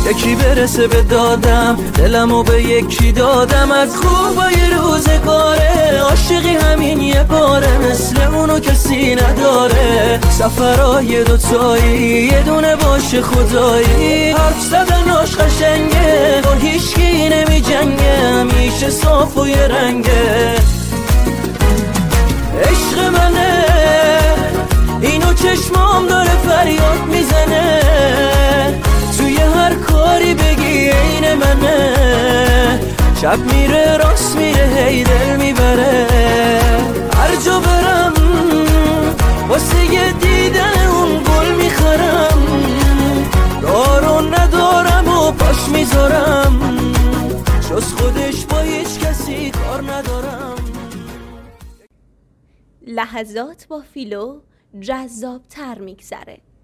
یکی برسه به دادم، دلمو به یکی دادم. از خوبای روزگاره عاشقی همین یه باره، مثل اونو کسی نداره. سفرهای دوتایی یه دونه باشه خدایی، حرف زدناش قشنگه با هیچکی نمی جنگه، همیشه صاف و یه رنگه. عشق منه اینو چشمام داره فریاد میزنه، توی هر کاری بگی عین منه. شب میره راست میره هی دل میبره، هر جا برم واسه یه دیدن اون گل میخرم. دارو ندارم و پاش میذارم، جز خودش با هیچ کسی کار ندارم. لحظات با فیلو جذاب تر میگذره.